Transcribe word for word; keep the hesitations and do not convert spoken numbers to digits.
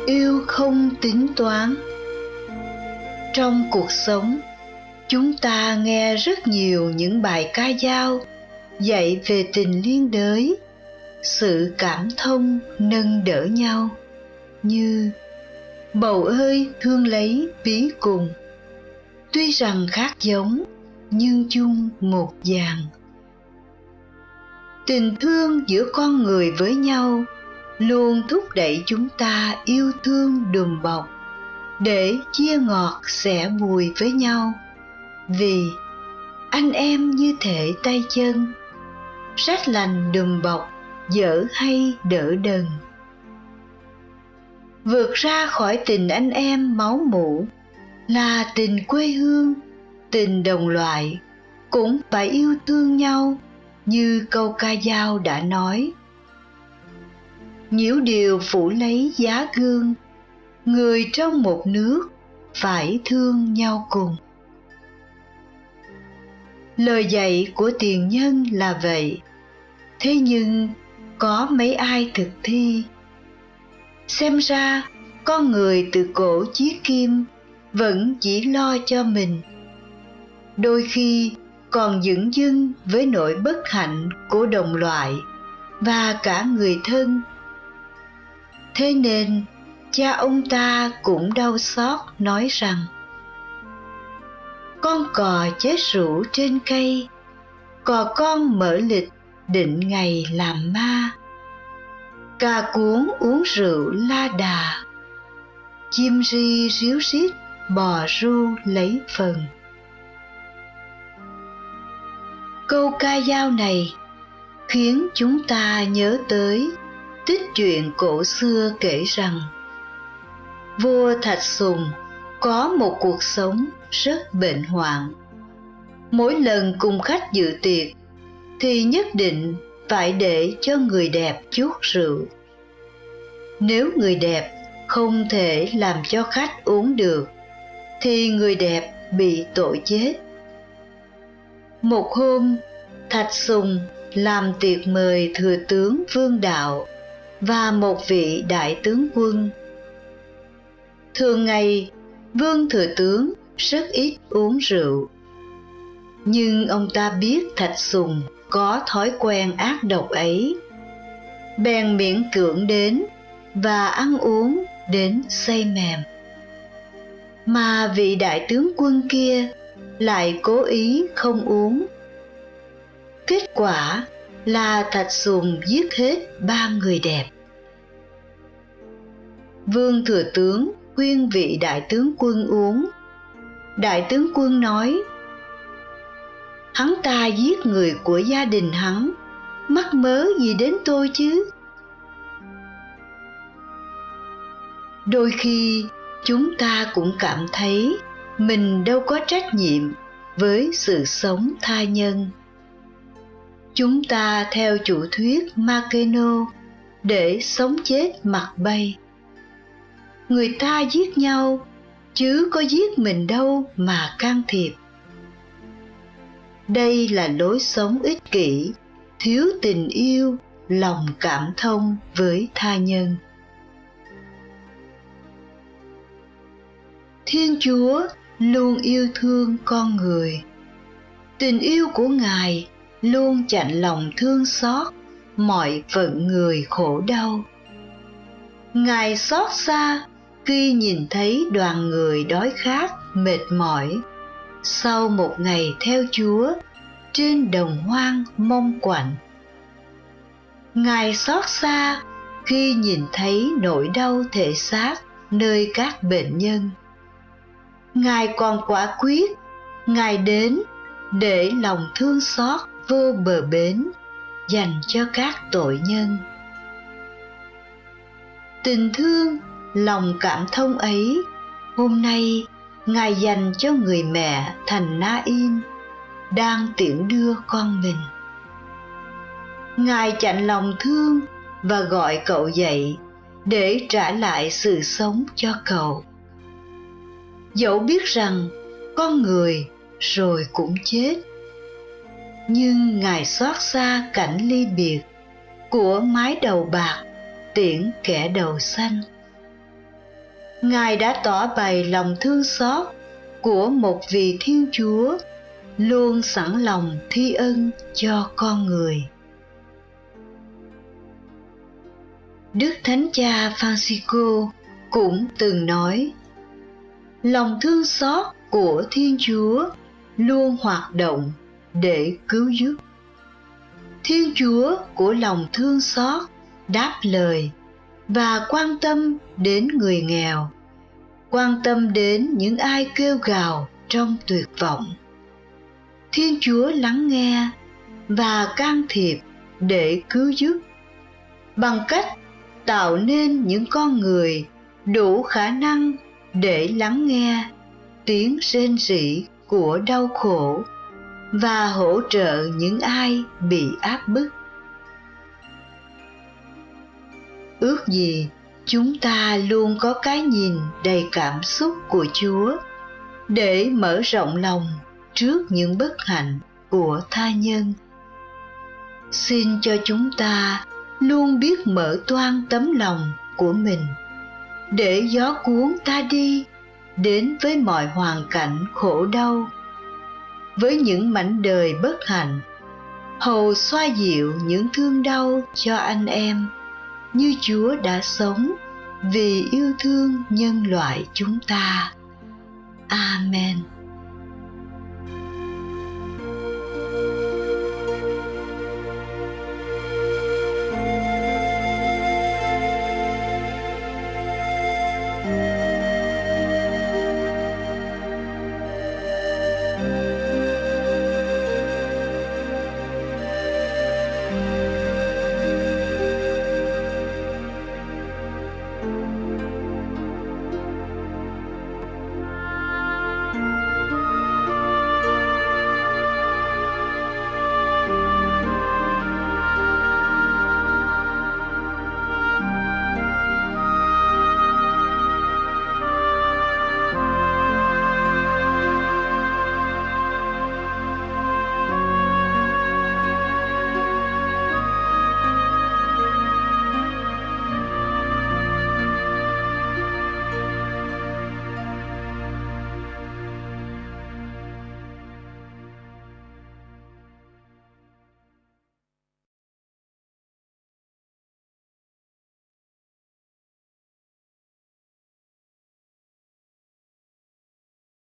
Yêu không tính toán. Trong cuộc sống, chúng ta nghe rất nhiều những bài ca dao dạy về tình liên đới, sự cảm thông nâng đỡ nhau, như bầu ơi thương lấy ví cùng, tuy rằng khác giống nhưng chung một dàng. Tình thương giữa con người với nhau luôn thúc đẩy chúng ta yêu thương đùm bọc, để chia ngọt sẻ bùi với nhau. Vì anh em như thể tay chân, rách lành đùm bọc, dở hay đỡ đần. Vượt ra khỏi tình anh em máu mủ là tình quê hương, tình đồng loại, cũng phải yêu thương nhau như câu ca dao đã nói. Nhiễu điều phủ lấy giá gương, người trong một nước phải thương nhau cùng. Lời dạy của tiền nhân là vậy, thế nhưng có mấy ai thực thi? Xem ra con người từ cổ chí kim vẫn chỉ lo cho mình, đôi khi còn dửng dưng với nỗi bất hạnh của đồng loại và cả người thân. Thế nên cha ông ta cũng đau xót nói rằng: con cò chết rũ trên cây, cò con mở lịch định ngày làm ma. Cà cuống uống rượu la đà, chim ri ríu rít bò ru lấy phần. Câu ca dao này khiến chúng ta nhớ tới tích chuyện cổ xưa kể rằng vua Thạch Sùng có một cuộc sống rất bệnh hoạn. Mỗi lần cùng khách dự tiệc thì nhất định phải để cho người đẹp chuốt rượu. Nếu người đẹp không thể làm cho khách uống được thì người đẹp bị tội chết. Một hôm, Thạch Sùng làm tiệc mời thừa tướng Vương Đạo và một vị đại tướng quân. Thường ngày, Vương thừa tướng rất ít uống rượu, nhưng ông ta biết Thạch Sùng có thói quen ác độc ấy, bèn miễn cưỡng đến và ăn uống đến say mềm. Mà vị đại tướng quân kia lại cố ý không uống. Kết quả là Thạch Sùng giết hết ba người đẹp. Vương thừa tướng khuyên vị đại tướng quân uống. Đại tướng quân nói: hắn ta giết người của gia đình hắn, mắc mớ gì đến tôi chứ? Đôi khi chúng ta cũng cảm thấy mình đâu có trách nhiệm với sự sống tha nhân. Chúng ta theo chủ thuyết Makeno để sống chết mặc bay. Người ta giết nhau, chứ có giết mình đâu mà can thiệp. Đây là lối sống ích kỷ, thiếu tình yêu, lòng cảm thông với tha nhân. Thiên Chúa luôn yêu thương con người. Tình yêu của Ngài luôn chạnh lòng thương xót mọi phận người khổ đau. Ngài xót xa khi nhìn thấy đoàn người đói khát, mệt mỏi sau một ngày theo Chúa trên đồng hoang mông quạnh. Ngài xót xa khi nhìn thấy nỗi đau thể xác nơi các bệnh nhân. Ngài còn quả quyết, Ngài đến để lòng thương xót vô bờ bến dành cho các tội nhân. Tình thương, lòng cảm thông ấy, hôm nay Ngài dành cho người mẹ thành Na-in đang tiễn đưa con mình. Ngài chạnh lòng thương và gọi cậu dậy để trả lại sự sống cho cậu. Dẫu biết rằng con người rồi cũng chết, nhưng Ngài xót xa cảnh ly biệt của mái đầu bạc tiễn kẻ đầu xanh. Ngài đã tỏ bày lòng thương xót của một vị Thiên Chúa luôn sẵn lòng thi ân cho con người. Đức Thánh Cha Francisco cũng từng nói, lòng thương xót của Thiên Chúa luôn hoạt động để cứu giúp. Thiên Chúa của lòng thương xót đáp lời và quan tâm đến người nghèo, quan tâm đến những ai kêu gào trong tuyệt vọng. Thiên Chúa lắng nghe và can thiệp để cứu giúp bằng cách tạo nên những con người đủ khả năng để lắng nghe tiếng rên rỉ của đau khổ và hỗ trợ những ai bị áp bức. Ước gì chúng ta luôn có cái nhìn đầy cảm xúc của Chúa để mở rộng lòng trước những bất hạnh của tha nhân. Xin cho chúng ta luôn biết mở toang tấm lòng của mình để gió cuốn ta đi đến với mọi hoàn cảnh khổ đau, với những mảnh đời bất hạnh, hầu xoa dịu những thương đau cho anh em như Chúa đã sống vì yêu thương nhân loại chúng ta. Amen. Thank you.